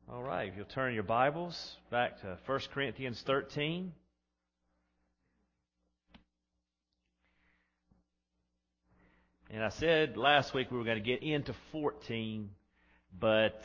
All right, if you'll turn your Bibles back to 1 Corinthians 13. And I said last week we were going to get into 14, but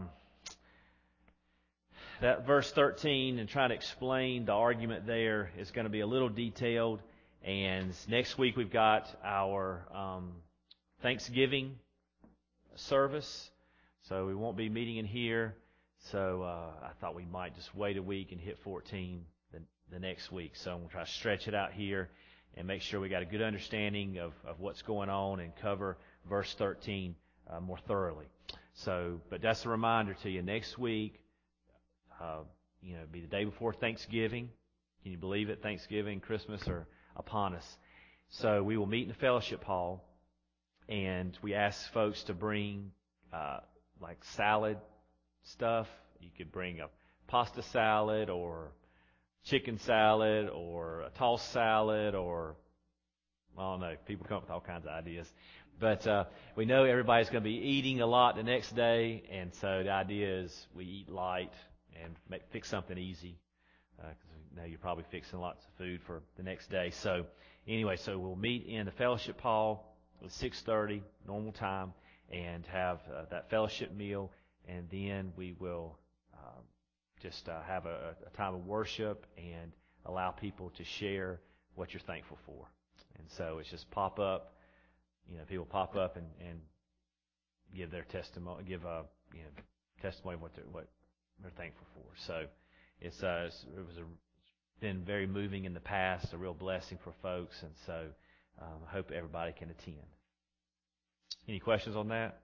that verse 13 and trying to explain the argument there is going to be a little detailed. And next week we've got our Thanksgiving service, so we won't be meeting in here. So I thought we might just wait a week and hit 14 the next week. So I'm going to try to stretch it out here and make sure we got a good understanding of what's going on and cover verse 13 more thoroughly. So, but that's a reminder to you. Next week, be the day before Thanksgiving. Can you believe it? Thanksgiving, Christmas are upon us. So we will meet in the fellowship hall, and we ask folks to bring like salad stuff. You could bring a pasta salad or chicken salad or a tossed salad or, I don't know, people come up with all kinds of ideas. But we know everybody's going to be eating a lot the next day, and so the idea is we eat light and fix something easy because we know you're probably fixing lots of food for the next day. So anyway, so we'll meet in the fellowship hall at 6:30, normal time, and have that fellowship meal. And then we will just have a time of worship and allow people to share what you're thankful for. And so it's just pop up, people pop up and give their testimony, testimony of what they're thankful for. So it's been very moving in the past, a real blessing for folks, and so I hope everybody can attend. Any questions on that?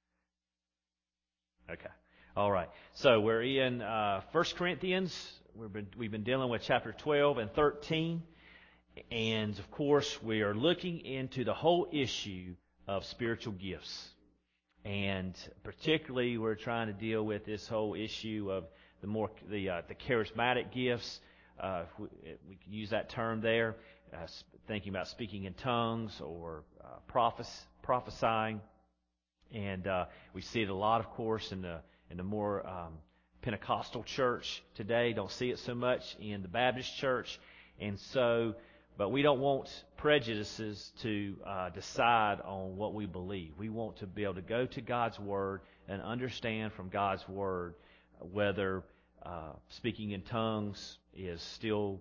Okay. All right. So we're in 1 Corinthians. We've been dealing with chapter 12 and 13. And, of course, we are looking into the whole issue of spiritual gifts. And particularly we're trying to deal with this whole issue of the charismatic gifts. We can use that term there, thinking about speaking in tongues or prophesying. And we see it a lot, of course, in the more Pentecostal church today. Don't see it so much in the Baptist church. And so, but we don't want prejudices to decide on what we believe. We want to be able to go to God's Word and understand from God's Word whether speaking in tongues is still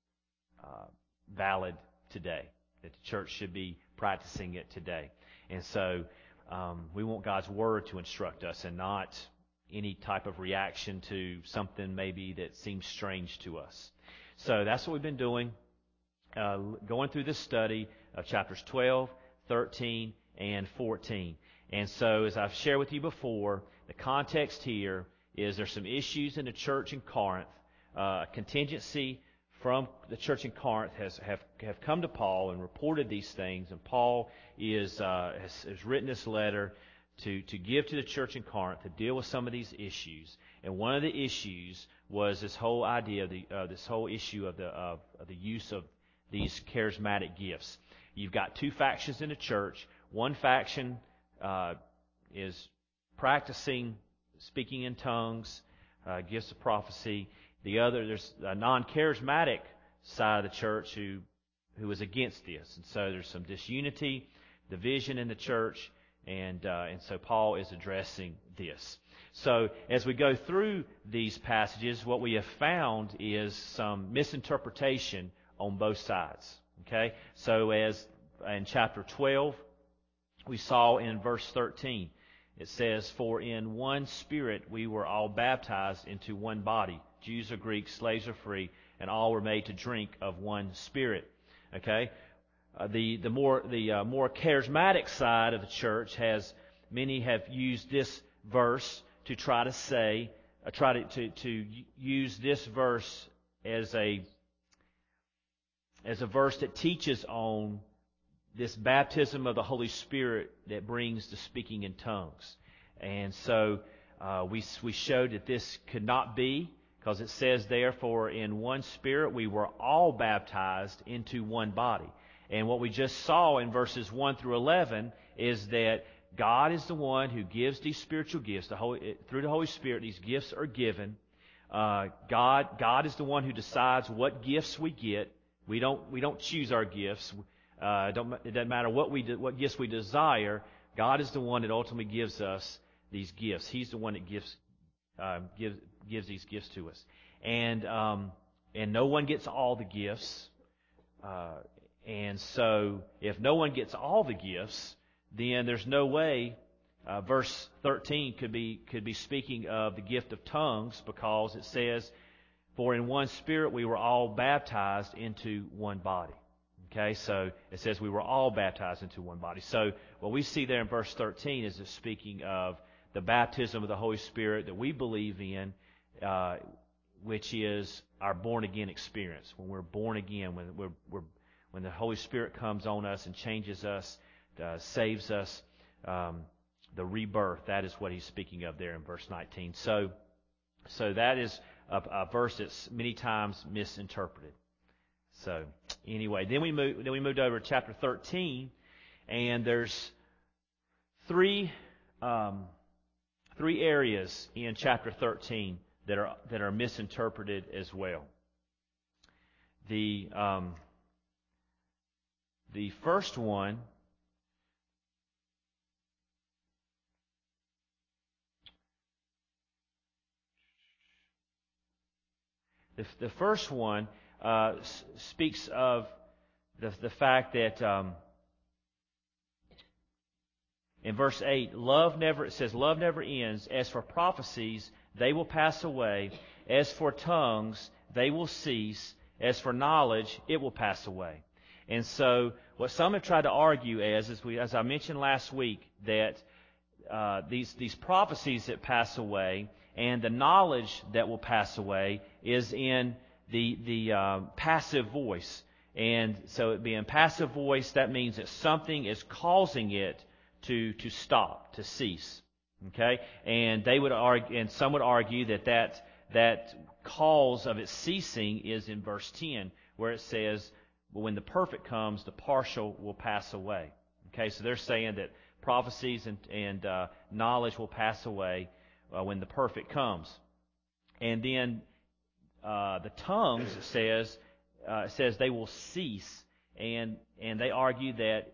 valid today, that the church should be practicing it today. And so we want God's Word to instruct us and not any type of reaction to something maybe that seems strange to us. So that's what we've been doing, going through this study of chapters 12, 13, and 14. And so as I've shared with you before, the context here is there's some issues in the church in Corinth. A contingency from the church in Corinth have come to Paul and reported these things, and Paul has written this letter to give to the church in Corinth to deal with some of these issues. And one of the issues was this whole idea of this whole issue of the use of these charismatic gifts. You've got two factions in the church. One faction is practicing speaking in tongues, gifts of prophecy. The other, there's a non-charismatic side of the church who is against this. And so there's some disunity, division in the church, and so Paul is addressing this. So as we go through these passages, what we have found is some misinterpretation on both sides. Okay? So as in chapter 12, we saw in verse 13, it says, "For in one Spirit we were all baptized into one body, Jews or Greeks, slaves or free, and all were made to drink of one Spirit." Okay, the more charismatic side of the church many have used this verse to try to say, to use this verse as a verse that teaches on this baptism of the Holy Spirit that brings the speaking in tongues. And so we showed that this could not be, because it says, "Therefore in one Spirit we were all baptized into one body." And what we just saw in verses 1 through 11 is that God is the one who gives these spiritual gifts. Through the Holy Spirit, these gifts are given. God is the one who decides what gifts we get. We don't choose our gifts. It doesn't matter what gifts we desire. God is the one that ultimately gives us these gifts. He's the one that gives these gifts to us, and no one gets all the gifts. And so, if no one gets all the gifts, then there's no way. Verse 13 could be speaking of the gift of tongues, because it says, "For in one Spirit we were all baptized into one body." Okay, so it says we were all baptized into one body. So what we see there in verse 13 is it's speaking of the baptism of the Holy Spirit that we believe in, which is our born again experience. When we're born again, when the Holy Spirit comes on us and changes us, saves us, the rebirth, that is what he's speaking of there in verse 19. So that is a verse that's many times misinterpreted. So anyway, then we moved over to chapter 13, and there's three areas in chapter 13 that are misinterpreted as well. The first one, the first one speaks of the fact that in verse 8, it says, "Love never ends. As for prophecies, they will pass away. As for tongues, they will cease. As for knowledge, it will pass away." And so, what some have tried to argue as I mentioned last week, that these prophecies that pass away and the knowledge that will pass away is in the passive voice. And so, it being passive voice, that means that something is causing it to stop, to cease. Okay, and they would argue, and some would argue that cause of its ceasing is in verse 10, where it says, "But when the perfect comes, the partial will pass away." Okay, so they're saying that prophecies and knowledge will pass away when the perfect comes. And then the tongues, it says they will cease, and they argue that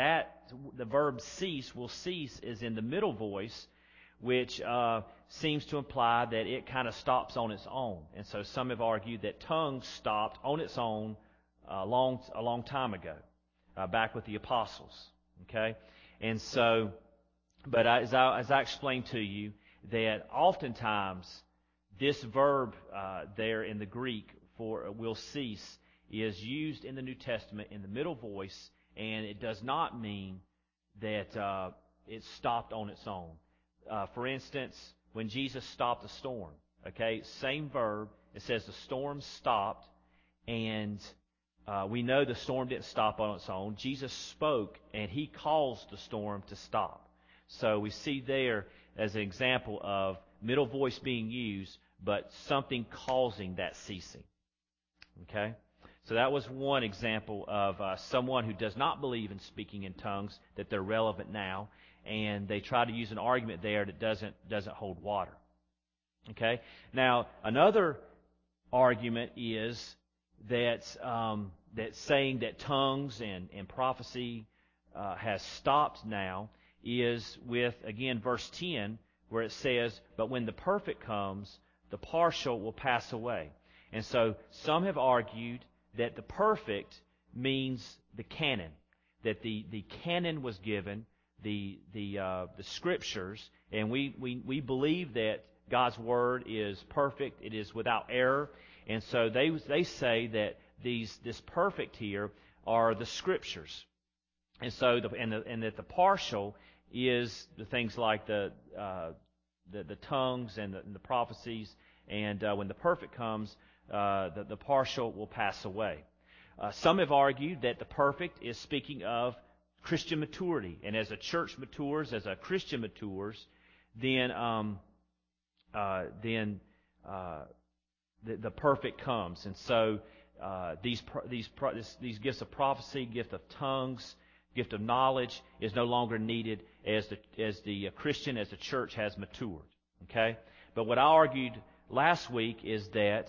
the verb will cease is in the middle voice, which seems to imply that it kind of stops on its own. And so some have argued that tongues stopped on its own a long time ago, back with the apostles. Okay, and so, but as I explained to you, that oftentimes this verb there in the Greek for "will cease" is used in the New Testament in the middle voice, and it does not mean that it stopped on its own. For instance, when Jesus stopped a storm, okay, same verb, it says the storm stopped, and we know the storm didn't stop on its own. Jesus spoke, and he caused the storm to stop. So we see there as an example of middle voice being used, but something causing that ceasing. Okay? So that was one example of someone who does not believe in speaking in tongues, that they're relevant now, and they try to use an argument there that doesn't hold water. Okay? Now, another argument is that saying that tongues and prophecy has stopped now is with, again, verse 10, where it says, "But when the perfect comes, the partial will pass away." And so some have argued that the perfect means the canon, that the canon was given, the Scriptures, and we believe that God's Word is perfect, it is without error, and so they say that this perfect here are the Scriptures, and so and that the partial is the things like the tongues and the prophecies, and when the perfect comes, the partial will pass away. Some have argued that the perfect is speaking of Christian maturity, and as a church matures, as a Christian matures, then the perfect comes. And so these gifts of prophecy, gift of tongues, gift of knowledge is no longer needed as the Christian, as the church has matured. Okay? But what I argued last week is that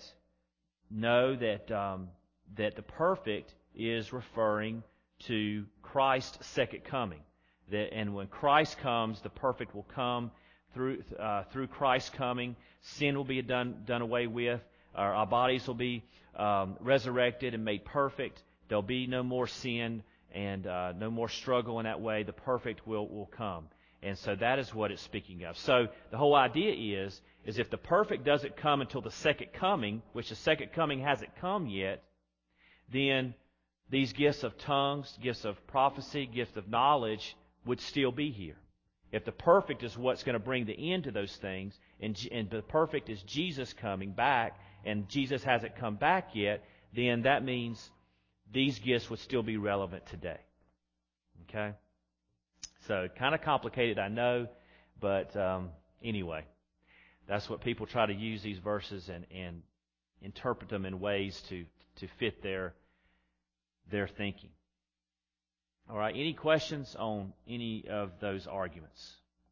that the perfect is referring to Christ's second coming. And when Christ comes, the perfect will come through Christ's coming. Sin will be done away with. Our bodies will be resurrected and made perfect. There'll be no more sin and no more struggle in that way. The perfect will come. And so that is what it's speaking of. So the whole idea is if the perfect doesn't come until the second coming, which the second coming hasn't come yet, then these gifts of tongues, gifts of prophecy, gifts of knowledge would still be here. If the perfect is what's going to bring the end to those things, and the perfect is Jesus coming back, and Jesus hasn't come back yet, then that means these gifts would still be relevant today. Okay? So, kind of complicated, I know, but anyway, that's what people try to use these verses and interpret them in ways to fit their thinking. All right, any questions on any of those arguments?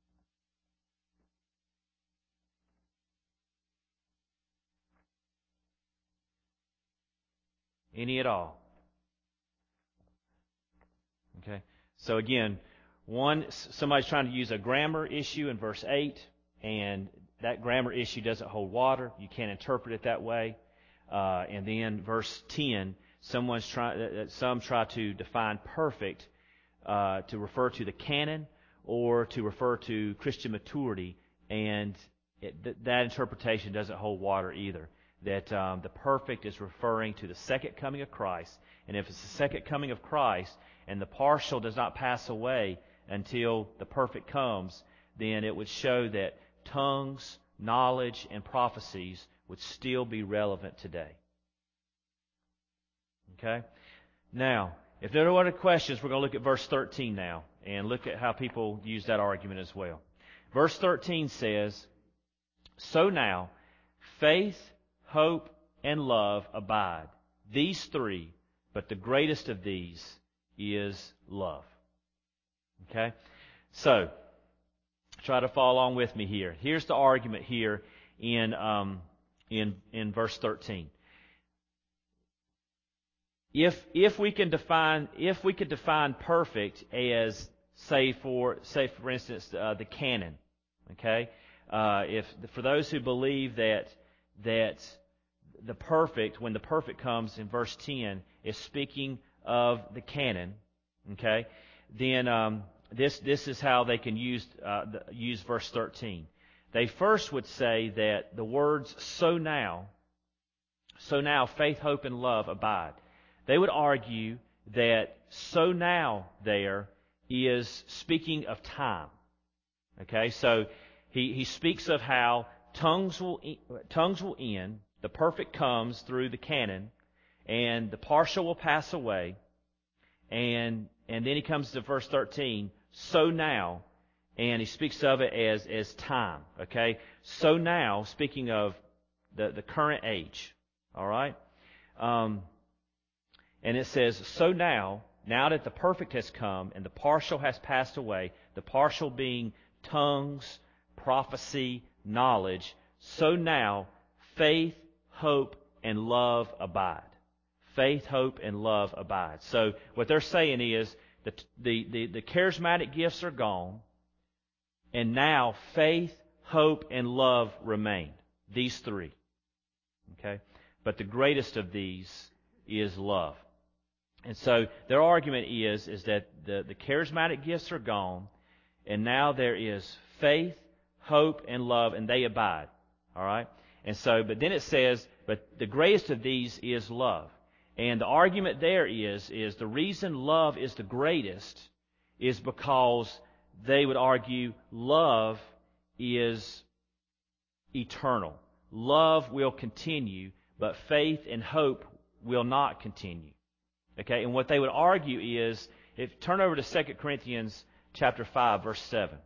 Any at all? Okay, so again, somebody's trying to use a grammar issue in verse 8, and that grammar issue doesn't hold water. You can't interpret it that way. And then verse 10, some try to define perfect to refer to the canon or to refer to Christian maturity, and that interpretation doesn't hold water either. That the perfect is referring to the second coming of Christ, and if it's the second coming of Christ and the partial does not pass away until the perfect comes, then it would show that tongues, knowledge, and prophecies would still be relevant today. Okay? Now, if there are no other questions, we're going to look at verse 13 now and look at how people use that argument as well. Verse 13 says, "So now, faith, hope, and love abide. These three, but the greatest of these is love." Okay? So, try to follow along with me here. Here's the argument here in verse 13. If we could define perfect as say for instance the canon, okay? For those who believe that the perfect, when the perfect comes in verse 10, is speaking of the canon, okay? Then this is how they can use verse 13. They first would say that the words "so now, faith, hope, and love abide." They would argue that "so now" there is speaking of time. Okay, so he speaks of how tongues will end, the perfect comes through the canon, and the partial will pass away, and then he comes to verse 13, "so now," and he speaks of it as time. Okay, "so now," speaking of the current age. All right. And it says, "So now that the perfect has come and the partial has passed away," the partial being tongues, prophecy, knowledge, "so now faith, hope, and love abide." Faith, hope, and love abide. So what they're saying is that the charismatic gifts are gone, and now faith, hope, and love remain. These three. Okay? But the greatest of these is love. And so their argument is that the charismatic gifts are gone, and now there is faith, hope, and love, and they abide. All right? And so, but then it says, but the greatest of these is love. And the argument there is the reason love is the greatest is because they would argue love is eternal. Love will continue, but faith and hope will not continue. Okay, and what they would argue is, turn over to 2 Corinthians chapter 5, verse 7.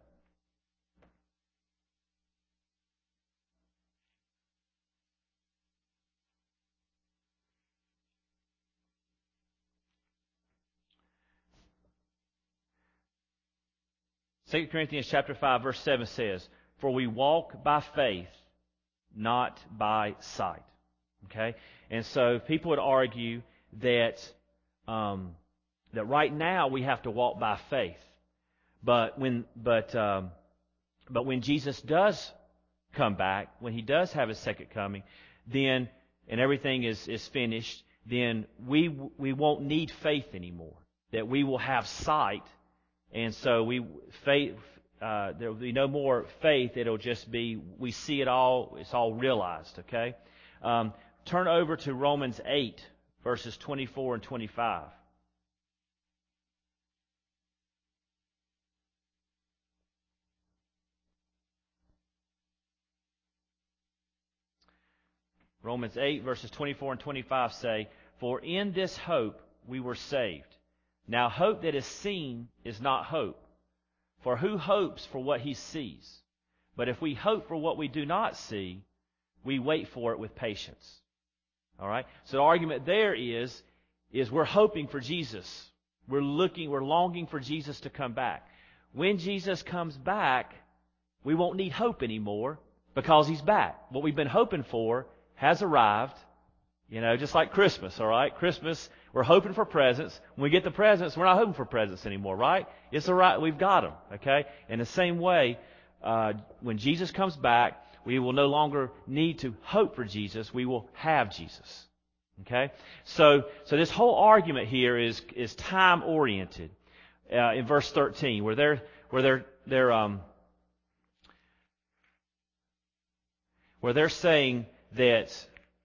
2 Corinthians chapter 5, verse 7 says, "For we walk by faith, not by sight." Okay? And so people would argue that that right now we have to walk by faith. But when Jesus does come back, when He does have His second coming, then, and everything is finished, then we won't need faith anymore. That we will have sight, and so there will be no more faith. It'll just be we see it all. It's all realized. Okay. Turn over to Romans 8, verses 24 and 25. Romans 8, verses 24 and 25 say, "For in this hope we were saved. Now hope that is seen is not hope. For who hopes for what he sees? But if we hope for what we do not see, we wait for it with patience." All right? So the argument there is we're hoping for Jesus. We're longing for Jesus to come back. When Jesus comes back, we won't need hope anymore because He's back. What we've been hoping for has arrived, just like Christmas, all right? Christmas, we're hoping for presents. When we get the presents, we're not hoping for presents anymore, right? It's all right, we've got them, okay? In the same way, when Jesus comes back, we will no longer need to hope for Jesus. We will have Jesus, okay? So this whole argument here is time-oriented. In verse 13, where they're saying that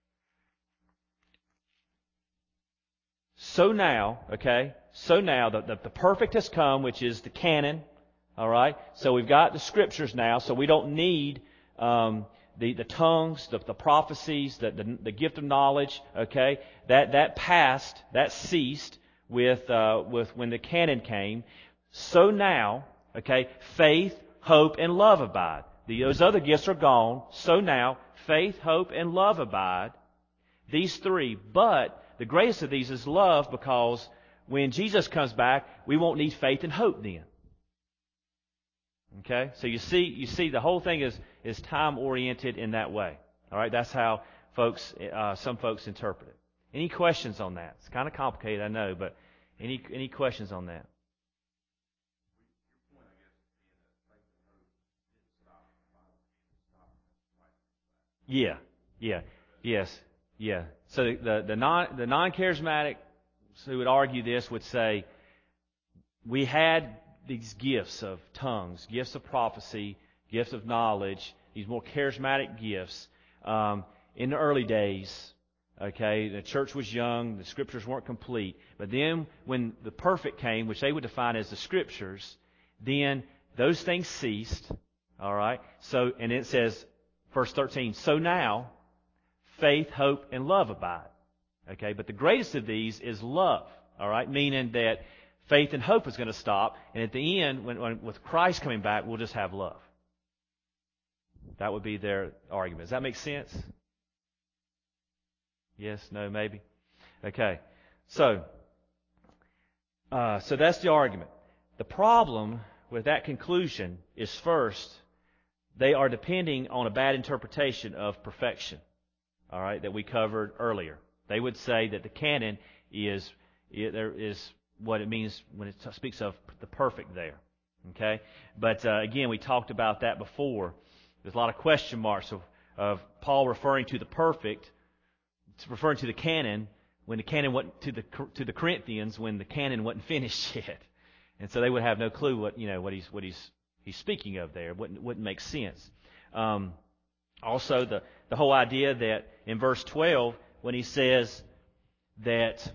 so now the perfect has come, which is the canon. All right, so we've got the Scriptures now, so we don't need the tongues, the prophecies, the gift of knowledge. Okay, that passed, that ceased with when the canon came. So now, okay, faith, hope, and love abide. Those other gifts are gone. So now, faith, hope, and love abide. These three. But the greatest of these is love, because when Jesus comes back, we won't need faith and hope then. Okay? So you see the whole thing is time-oriented in that way. All right? That's how some folks interpret it. Any questions on that? It's kind of complicated, I know, but any questions on that? Yeah. Yes. So the non-charismatics who would argue this would say we had these gifts of tongues, gifts of prophecy, gifts of knowledge, these more charismatic gifts in the early days. Okay, the church was young, the Scriptures weren't complete. But then when the perfect came, which they would define as the Scriptures, then those things ceased. All right. So, and it says, verse 13, "So now, faith, hope, and love abide." Okay, but the greatest of these is love. All right, meaning that faith and hope is going to stop, and at the end, when with Christ coming back, we'll just have love. That would be their argument. Does that make sense? Yes, no, maybe? Okay, so that's the argument. The problem with that conclusion is, first, they are depending on a bad interpretation of perfection, all right, that we covered earlier. They would say that the canon is what it means when it speaks of the perfect there, okay? But again, we talked about that before. There's a lot of question marks of Paul referring to the perfect, referring to the canon, when the canon wasn't to the Corinthians when the canon wasn't finished yet, and so they would have no clue what he's speaking of there. It wouldn't make sense. Also, the whole idea that in verse 12, when he says that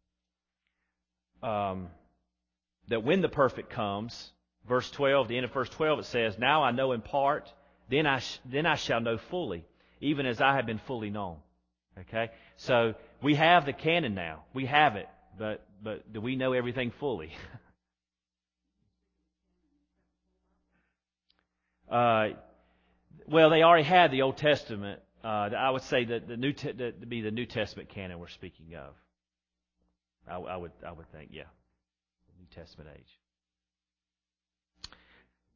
when the perfect comes, verse 12, the end of verse 12, it says, "Now I know in part, then I shall know fully, even as I have been fully known." Okay, so we have the canon now. We have it, but do we know everything fully? Well, they already had the Old Testament. I would say that the New Testament canon we're speaking of. I would think, yeah, the New Testament age.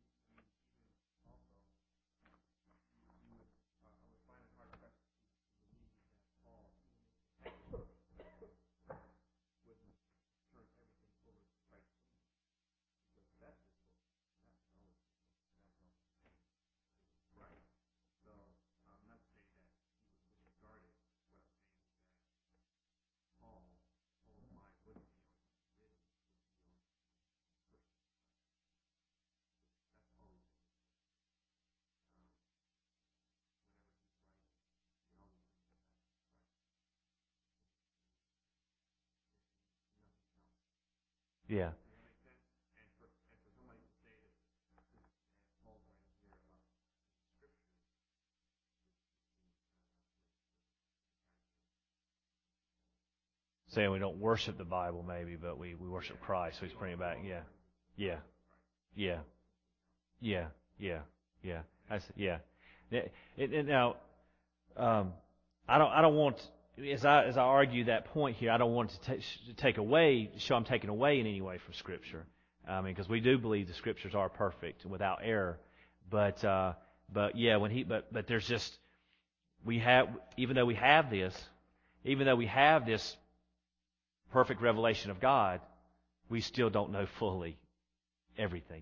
Yeah. Saying we don't worship the Bible, maybe, but we worship Christ. So he's bringing it back. Yeah. Yeah. Yeah. Yeah. Yeah. Yeah. Yeah. Now, I don't want, as I argue that point here, I don't want to take away, show I'm taking away in any way from Scripture. Because we do believe the Scriptures are perfect and without error. But yeah, but there's just, even though we have this perfect revelation of God, we still don't know fully everything.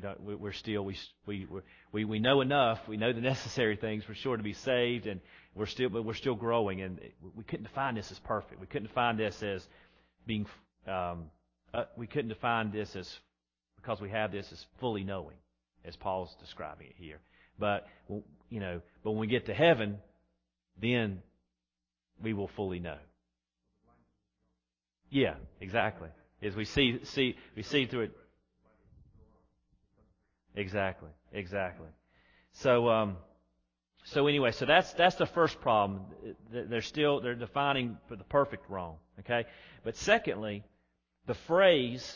We know enough. We know the necessary things for sure to be saved, and we're still growing. And we couldn't define this as perfect. We couldn't define this as being. We couldn't define this as, because we have this, as fully knowing, as Paul's describing it here. But when we get to heaven, then we will fully know. Yeah, exactly. As we see through it. Exactly. So anyway, so that's the first problem. They're defining for the perfect wrong. Okay, but secondly, the phrase,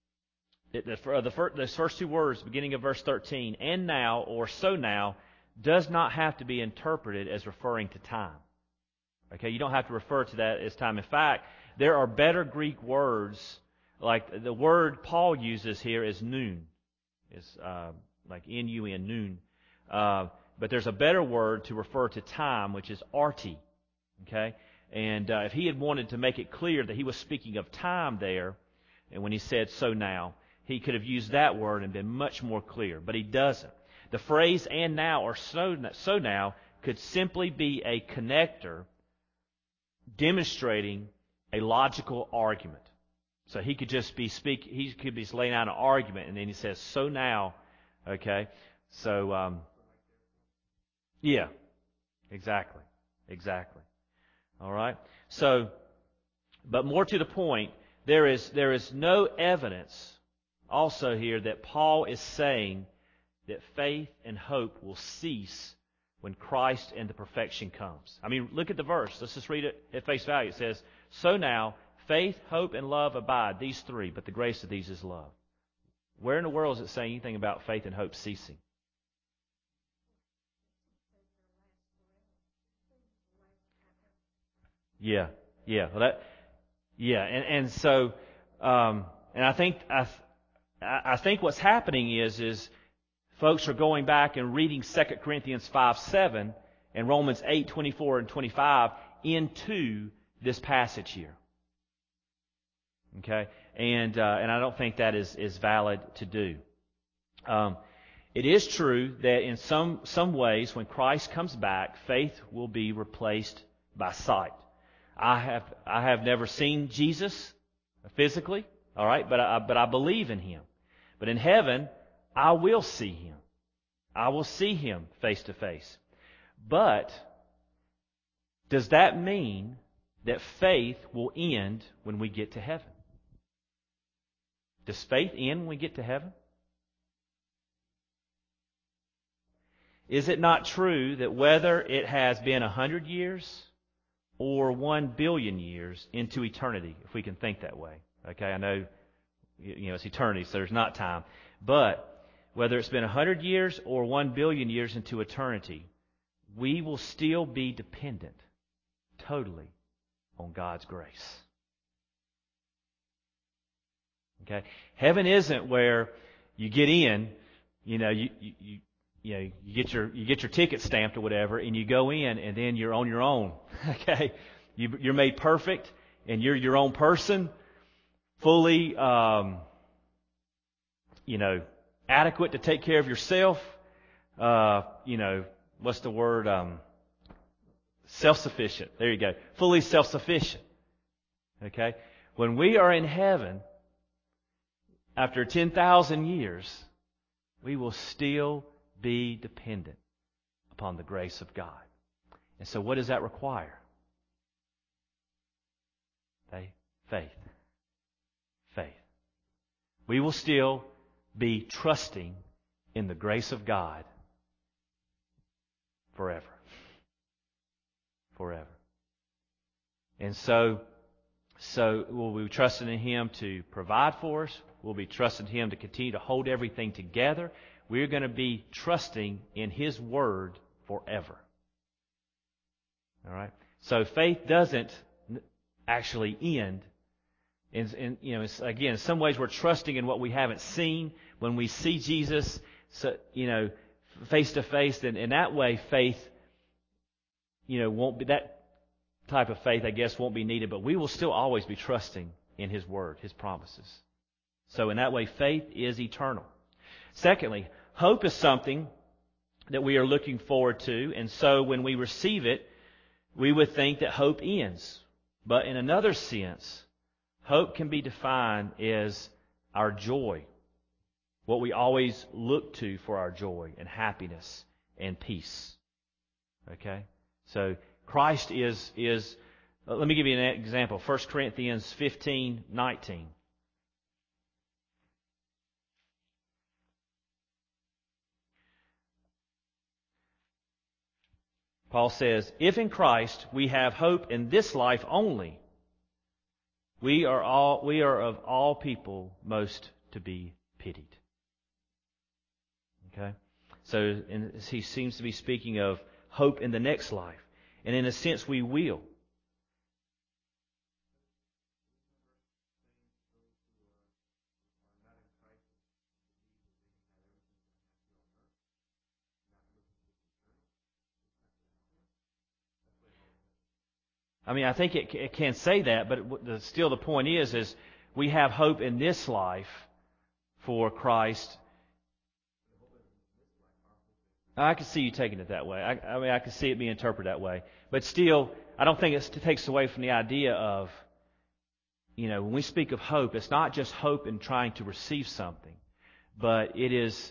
those first two words, beginning of verse 13, and now or so now, does not have to be interpreted as referring to time. Okay, you don't have to refer to that as time. In fact, there are better Greek words, like the word Paul uses here is noon. It's like N-U-N, noon. But there's a better word to refer to time, which is arti. Okay? And if he had wanted to make it clear that he was speaking of time there, and when he said so now, he could have used that word and been much more clear. But he doesn't. The phrase and now or so now could simply be a connector demonstrating a logical argument. So he could just be laying out an argument, and then he says, so now, okay? So, yeah, exactly. All right? So, but more to the point, there is no evidence also here that Paul is saying that faith and hope will cease when Christ and the perfection comes. I mean, look at the verse. Let's just read it at face value. It says, so now, faith, hope, and love abide, these three, but the greatest of these is love. Where in the world is it saying anything about faith and hope ceasing? Yeah. Well, and so, and I think what's happening is folks are going back and reading 2 Corinthians 5:7 and Romans 8:24 and 25 into this passage here. Okay, and I don't think that is valid to do. It is true that in some ways, when Christ comes back, faith will be replaced by sight. I have never seen Jesus physically, all right, but I believe in Him. But in heaven, I will see Him. I will see Him face to face. But does that mean that faith will end when we get to heaven? Does faith end when we get to heaven? Is it not true that whether it has been 100 years or 1 billion years into eternity, if we can think that way? Okay, I know it's eternity, so there's not time. But whether it's been 100 years or 1 billion years into eternity, we will still be dependent totally on God's grace. Okay, heaven isn't where you get in, you get your ticket stamped or whatever, and you go in, and then you're on your own. Okay, you're made perfect, and you're your own person, fully, adequate to take care of yourself. What's the word? Self-sufficient. There you go. Fully self-sufficient. Okay, when we are in heaven, after 10,000 years, we will still be dependent upon the grace of God. And so what does that require? Faith. We will still be trusting in the grace of God forever. Forever. And so we'll be trusting in Him to provide for us. We'll be trusting Him to continue to hold everything together. We're going to be trusting in His Word forever. All right? So faith doesn't actually end. And again, in some ways we're trusting in what we haven't seen. When we see Jesus, face to face, then in that way faith, won't be that type of faith, I guess, won't be needed. But we will still always be trusting in His Word, His promises. So in that way, faith is eternal. Secondly, hope is something that we are looking forward to. And so when we receive it, we would think that hope ends. But in another sense, hope can be defined as our joy, what we always look to for our joy and happiness and peace. Okay? So Christ is let me give you an example. 1 Corinthians 15:19. Paul says, "If in Christ we have hope in this life only, we are of all people most to be pitied." Okay? So he seems to be speaking of hope in the next life. And in a sense, we will. I mean, I think it can say that, but still the point is we have hope in this life for Christ. I can see you taking it that way. I can see it being interpreted that way. But still, I don't think it takes away from the idea of, when we speak of hope, it's not just hope in trying to receive something, but it is,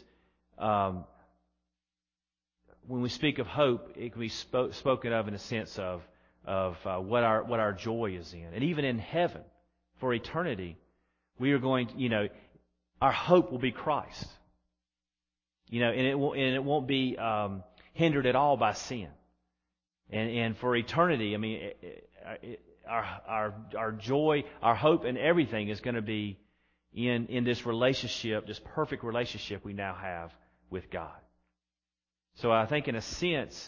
when we speak of hope, it can be spoken of in a sense of what our joy is in. And even in heaven, for eternity, we are going to, our hope will be Christ. And it won't be hindered at all by sin. And for eternity, I mean, our joy, our hope, and everything is going to be in this relationship, this perfect relationship we now have with God. So I think, in a sense,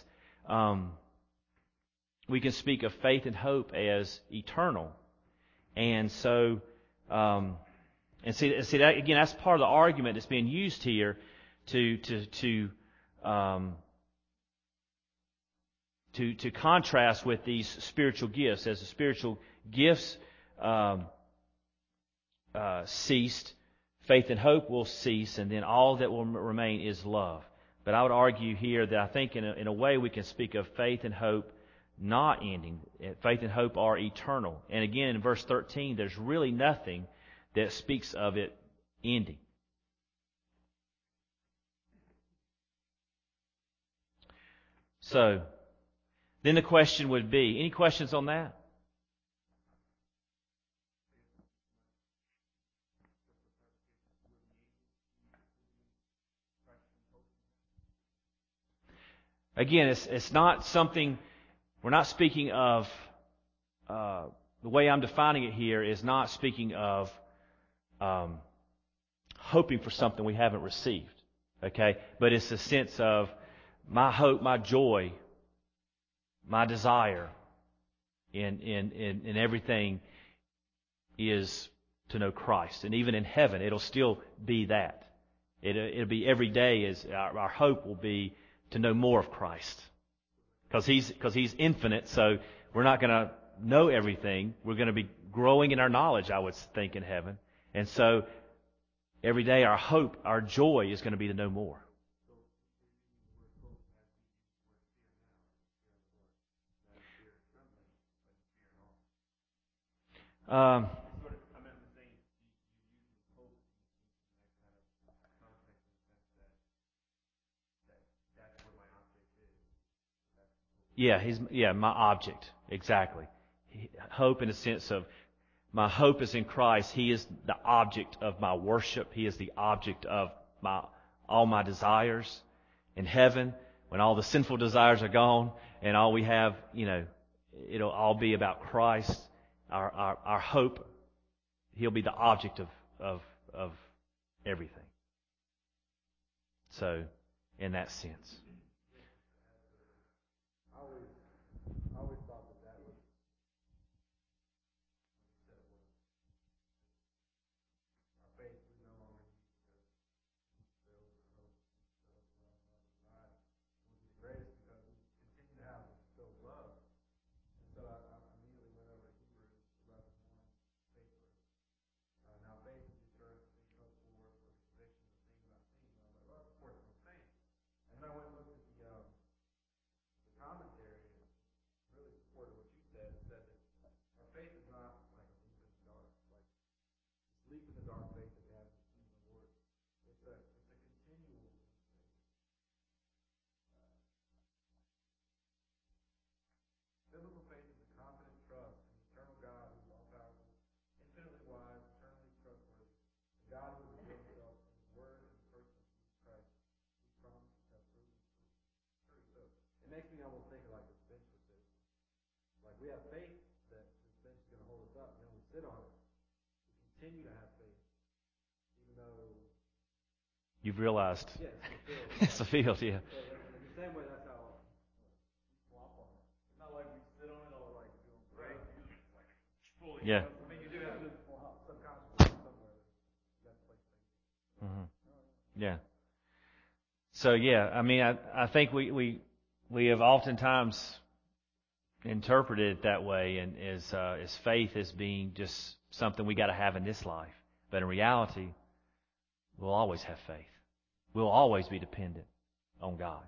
we can speak of faith and hope as eternal. And so, and see that again, that's part of the argument that's being used here to contrast with these spiritual gifts. As the spiritual gifts ceased, faith and hope will cease, and then all that will remain is love. But I would argue here that I think in a way we can speak of faith and hope not ending. Faith and hope are eternal. And again, in verse 13, there's really nothing that speaks of it ending. So, then the question would be, any questions on that? Again, it's not something, we're not speaking of, the way I'm defining it here is not speaking of hoping for something we haven't received. Okay? But it's a sense of my hope, my joy, my desire in everything is to know Christ. And even in heaven, it'll still be that. It'll be every day is our hope will be to know more of Christ. Because He's infinite, so we're not going to know everything. We're going to be growing in our knowledge, I would think, in heaven. And so every day our hope, our joy is going to be to know more. My object, exactly. Hope in the sense of my hope is in Christ. He is the object of my worship. He is the object of all my desires. In heaven, when all the sinful desires are gone and all we have, it'll all be about Christ. Our hope, He'll be the object of everything. So, in that sense. I always thought that was our faith was no longer fulfilled or hope God was the greatest because we continue to have fulfilled love. And so I immediately went over to Hebrews 11:1, faith first. Now faith is the assurance of things hoped for the conviction of things not seen. And I was like, well, of course, no faith. And then I went and looked at the commentary and really supported what you said. It said that our faith is not like a leap in the dark, like this leap in the dark faith that we have in the Lord. It's a continual faith. Biblical faith is a confident trust in the eternal God who is all powerful, infinitely wise, eternally trustworthy, the God who has revealed Himself in His Word and the person of Jesus Christ, whose promises have proven true. So it makes me almost think of like this bench with this. Like we have faith that this bench is going to hold us up, and then we sit on it. We continue to have faith, even though You've realized. yes, It's a field, yeah. So in the same way, that's how we swap on it. It's not like we sit on it or like doing great. It's like fully. Yeah. I mean, you do have this subconscious somewhere. That's like faith. Mm-hmm. Yeah. So yeah, I mean, I think we have oftentimes interpreted it that way, and as faith as being just something we got to have in this life. But in reality, we'll always have faith. We'll always be dependent on God.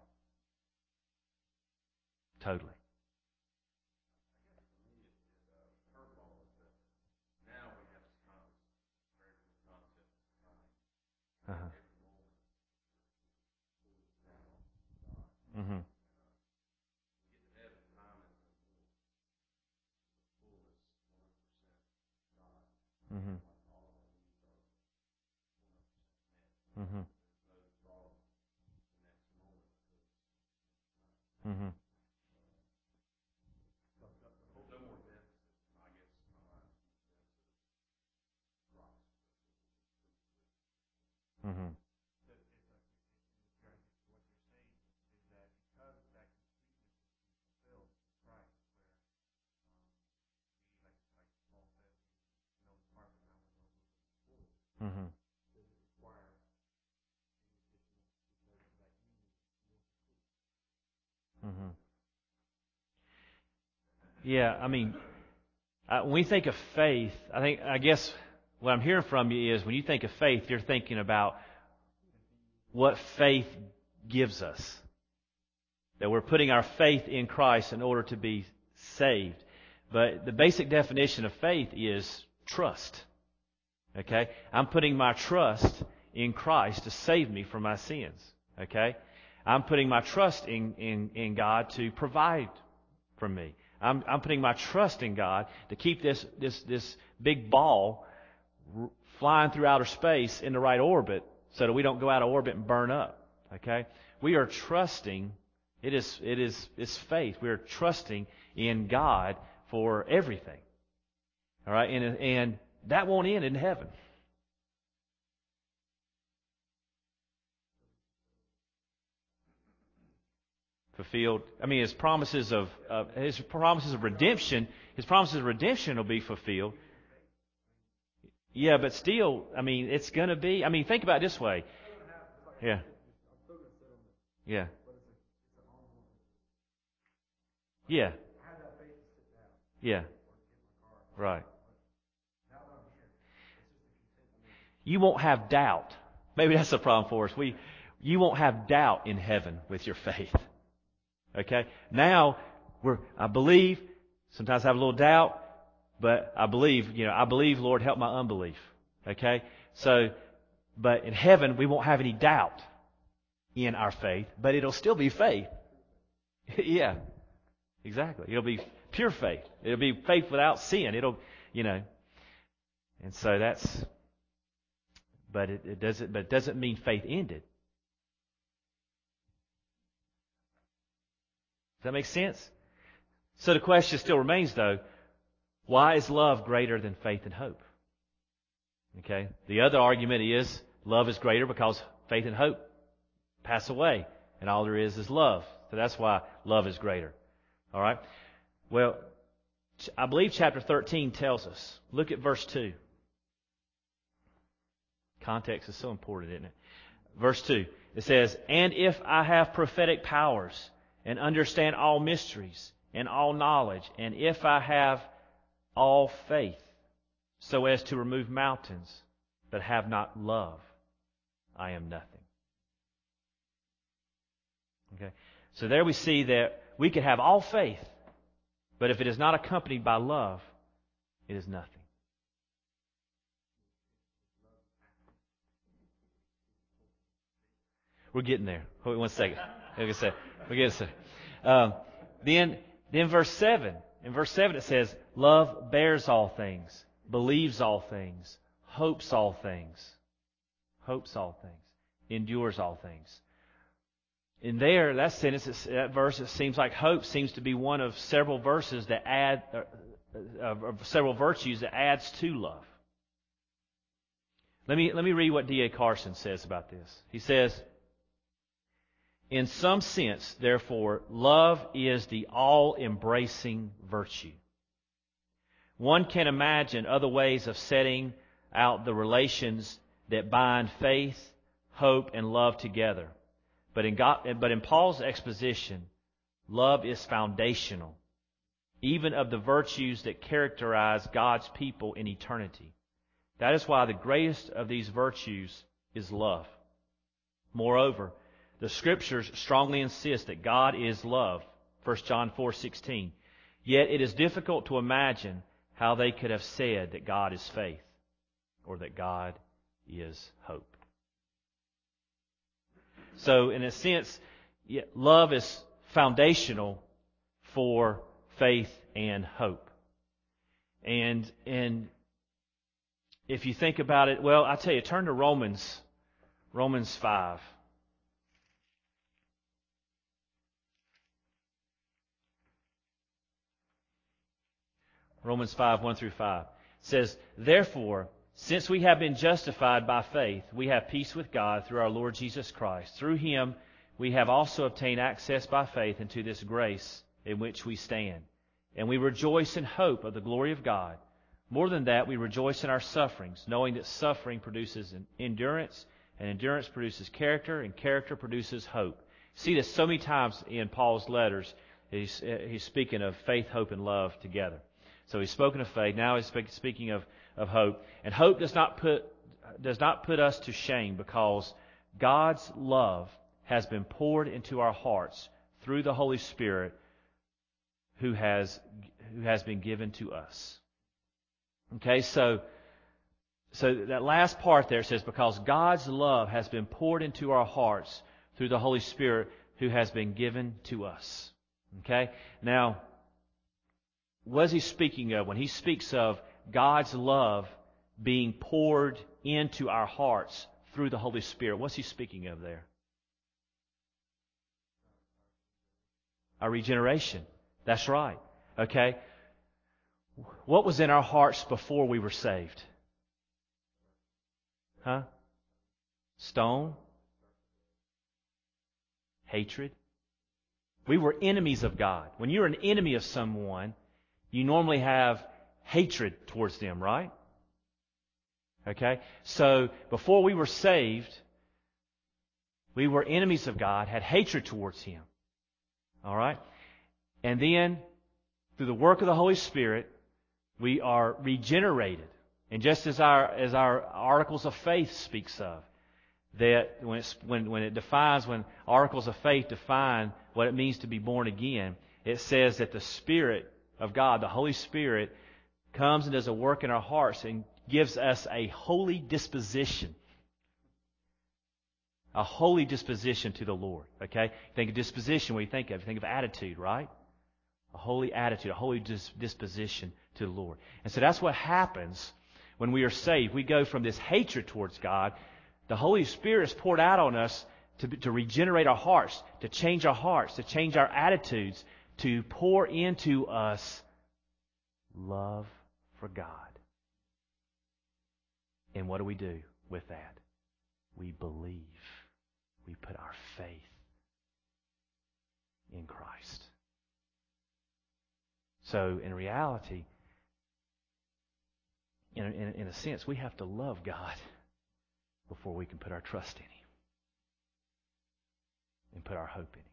Totally. Uh-huh. Mm-hmm. Mm-hmm. Mm-hmm. Mm-hmm. Mm-hmm. Mm-hmm. Mm-hmm. Yeah, I mean, when we think of faith, I guess what I'm hearing from you is when you think of faith, you're thinking about what faith gives us. That we're putting our faith in Christ in order to be saved. But the basic definition of faith is trust. Okay? I'm putting my trust in Christ to save me from my sins. Okay? I'm putting my trust in God to provide for me. I'm putting my trust in God to keep this big ball flying through outer space in the right orbit so that we don't go out of orbit and burn up. Okay? We are trusting. It's faith. We are trusting in God for everything. All right? And that won't end in heaven. Fulfilled. I mean, His promises of redemption. His promises of redemption will be fulfilled. Yeah, but still, I mean, it's going to be. I mean, think about it this way. Yeah. Yeah. Yeah. Yeah. Right. You won't have doubt. Maybe that's the problem for us. You won't have doubt in heaven with your faith. Okay? Now, I believe, sometimes I have a little doubt, but I believe, Lord, help my unbelief. Okay? So, but in heaven, we won't have any doubt in our faith, but it'll still be faith. Yeah. Exactly. It'll be pure faith. It'll be faith without sin. And so but it doesn't mean faith ended. Does that make sense? So the question still remains, though, why is love greater than faith and hope? Okay. The other argument is love is greater because faith and hope pass away, and all there is love. So that's why love is greater. All right. Well, I believe chapter 13 tells us. Look at verse 2. Context is so important, isn't it? Verse 2. It says, "And if I have prophetic powers and understand all mysteries and all knowledge, and if I have all faith so as to remove mountains, but have not love, I am nothing." Okay. So there we see that we can have all faith, but if it is not accompanied by love, it is nothing. We're getting there. Hold on 1 second. We're getting there. Then verse 7. In verse 7 it says, "Love bears all things, believes all things, hopes all things, endures all things." In there, that sentence, that verse, it seems like hope seems to be one of several verses that add, of several virtues that adds to love. Let me read what D.A. Carson says about this. He says, "In some sense, therefore, love is the all-embracing virtue. One can imagine other ways of setting out the relations that bind faith, hope, and love together. But in Paul's exposition, love is foundational, even of the virtues that characterize God's people in eternity. That is why the greatest of these virtues is love. Moreover, the Scriptures strongly insist that God is love, 1 John 4:16. Yet it is difficult to imagine how they could have said that God is faith or that God is hope." So, in a sense, love is foundational for faith and hope. And if you think about it, well, I tell you, turn to Romans 5. Romans 5, 1 through 5. It says, "Therefore, since we have been justified by faith, we have peace with God through our Lord Jesus Christ. Through Him we have also obtained access by faith into this grace in which we stand. And we rejoice in hope of the glory of God. More than that, we rejoice in our sufferings, knowing that suffering produces endurance, and endurance produces character, and character produces hope." See this so many times in Paul's letters. He's speaking of faith, hope, and love together. So he's spoken of faith. Now he's speaking of hope. And hope does not put us to shame, because God's love has been poured into our hearts through the Holy Spirit who has been given to us. Okay, so that last part there says, because God's love has been poured into our hearts through the Holy Spirit who has been given to us. Okay? Now, what is he speaking of when he speaks of God's love being poured into our hearts through the Holy Spirit? What's he speaking of there? Our regeneration. That's right. Okay? What was in our hearts before we were saved? Huh? Stone? Hatred? We were enemies of God. When you're an enemy of someone, you normally have hatred towards them, right? Okay? So, before we were saved, we were enemies of God, had hatred towards Him. Alright? And then, through the work of the Holy Spirit, we are regenerated. And just as our articles of faith speaks of, that when articles of faith define what it means to be born again, it says that the Spirit of God, the Holy Spirit, comes and does a work in our hearts and gives us a holy disposition. A holy disposition to the Lord. Okay? Think of disposition, what do you think of? You think of attitude, right? A holy attitude, a holy disposition to the Lord. And so that's what happens When we are saved, we go from this hatred towards God. The Holy Spirit is poured out on us to regenerate our hearts, to change our hearts, to change our attitudes, to pour into us love for God. And what do we do with that? We believe. We put our faith in Christ. So, in reality, in a sense, we have to love God before we can put our trust in Him and put our hope in Him.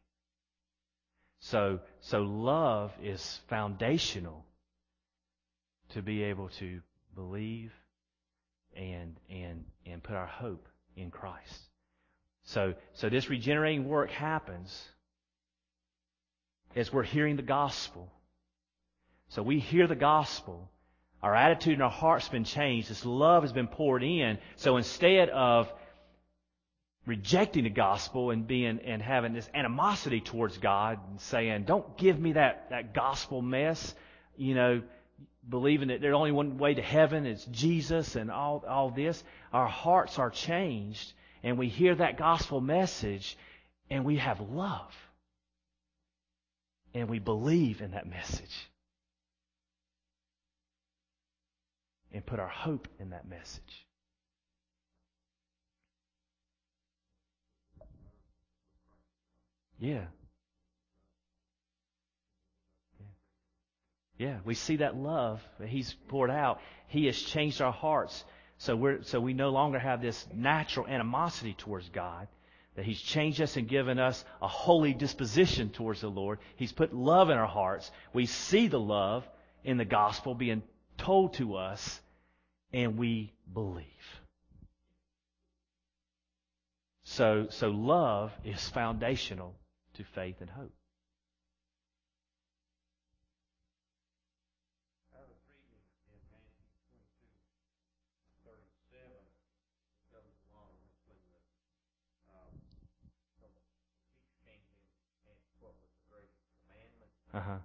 So love is foundational to be able to believe and put our hope in Christ. So this regenerating work happens as we're hearing the gospel. So we hear the gospel. Our attitude and our heart's been changed. This love has been poured in. So instead of rejecting the gospel and having this animosity towards God and saying, "Don't give me that gospel mess," believing that there's only one way to heaven, it's Jesus and all this, our hearts are changed and we hear that gospel message and we have love. And we believe in that message. And put our hope in that message. Yeah. Yeah, we see that love that He's poured out. He has changed our hearts. So we no longer have this natural animosity towards God. That He's changed us and given us a holy disposition towards the Lord. He's put love in our hearts. We see the love in the gospel being told to us, and we believe. So love is foundational to faith and hope. I was reading in Matthew 22:37. It goes along with when the He came in and what was the greatest commandment. Uh-huh.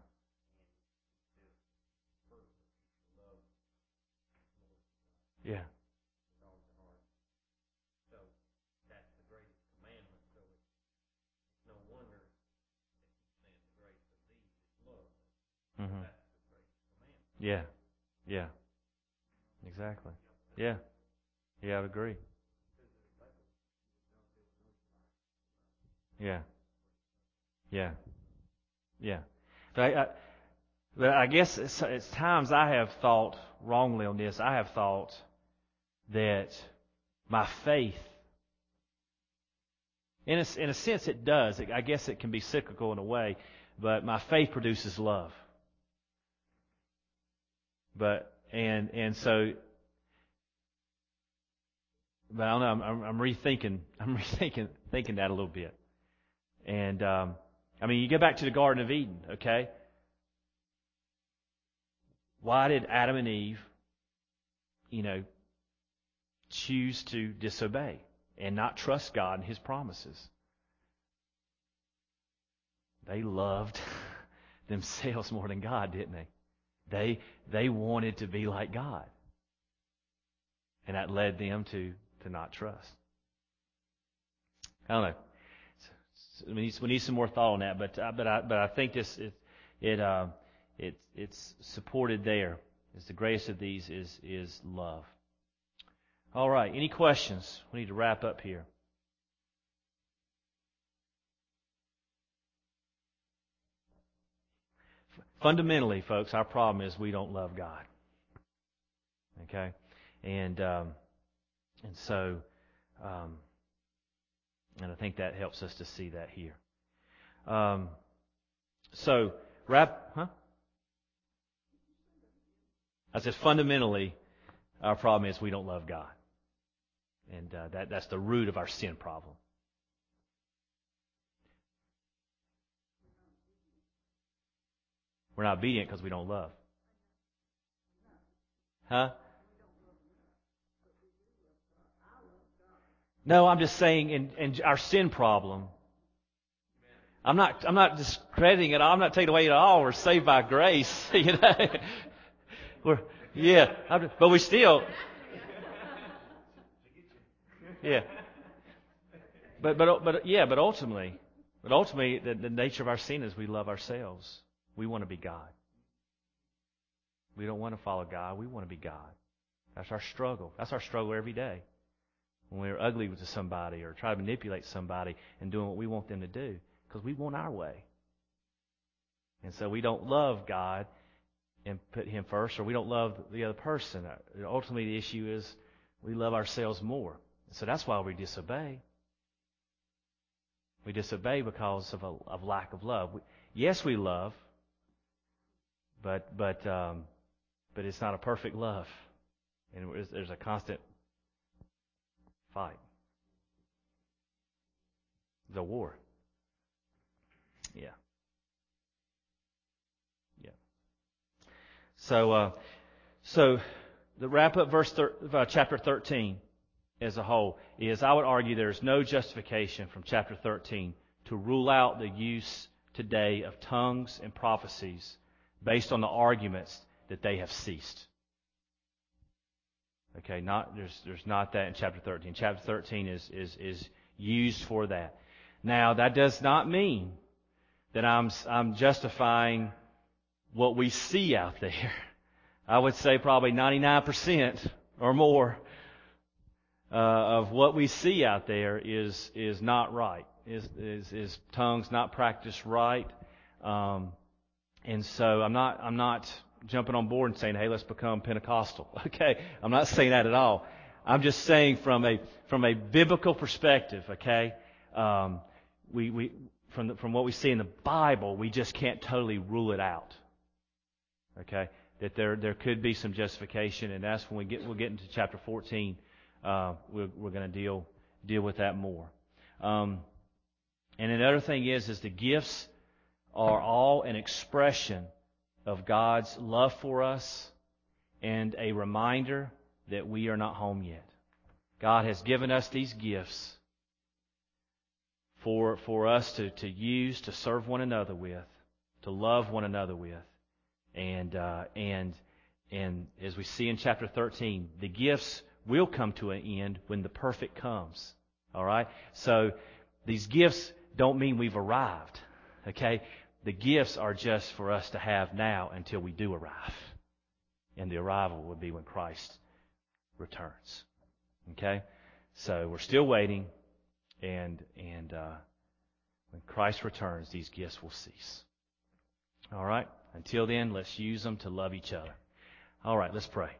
Yeah. With all your heart. So that's the greatest commandment. So it's no wonder that He's saying the greatest of these is love. Mm-hmm. That's the greatest commandment. Yeah. Yeah. Exactly. Yeah. Yeah, I would agree. Yeah. Yeah. Yeah. But I guess it's times I have thought wrongly on this. I have thought that my faith, in a sense it does. I guess it can be cyclical in a way, but my faith produces love. But I don't know. I'm rethinking that a little bit. And you go back to the Garden of Eden, okay? Why did Adam and Eve, choose to disobey and not trust God and His promises? They loved themselves more than God, didn't they? They wanted to be like God. And that led them to not trust. I don't know. We need some more thought on that, but I think it's supported there. It's the greatest of these is love. All right. Any questions? We need to wrap up here. Fundamentally, folks, our problem is we don't love God. Okay, and so I think that helps us to see that here. I said fundamentally, our problem is we don't love God, and that's the root of our sin problem. We're not obedient because we don't love. Huh? No, I'm just saying in our sin problem. I'm not discrediting it. I'm not taking it away at all. We're saved by grace, but we still. Yeah. But ultimately, the nature of our sin is we love ourselves. We want to be God. We don't want to follow God. We want to be God. That's our struggle. That's our struggle every day. When we're ugly to somebody or try to manipulate somebody and doing what we want them to do, because we want our way. And so we don't love God and put Him first, or we don't love the other person. Ultimately, the issue is we love ourselves more. So that's why we disobey. We disobey because of lack of love. Yes, we love, but it's not a perfect love, and there's a constant fight. The war. Yeah. So the wrap up chapter 13 as a whole is, I would argue, there's no justification from chapter 13 to rule out the use today of tongues and prophecies based on the arguments that they have ceased. Okay, there's not that in chapter 13. Chapter 13 is used for that. Now, that does not mean that I'm justifying what we see out there. I would say probably 99% or more of what we see out there is not right. Is tongues not practiced right? And so I'm not jumping on board and saying, hey, let's become Pentecostal. Okay, I'm not saying that at all. I'm just saying from a biblical perspective. Okay, we from what we see in the Bible, we just can't totally rule it out. Okay, that there could be some justification, and that's when we'll get into chapter 14. We're going to deal with that more. And another thing is the gifts are all an expression of God's love for us and a reminder that we are not home yet. God has given us these gifts for us to use, to serve one another with, to love one another with. And as we see in chapter 13, the gifts will come to an end when the perfect comes. All right? So these gifts don't mean we've arrived. Okay? The gifts are just for us to have now until we do arrive. And the arrival would be when Christ returns. Okay? So we're still waiting, and when Christ returns, these gifts will cease. All right? Until then, let's use them to love each other. All right, let's pray.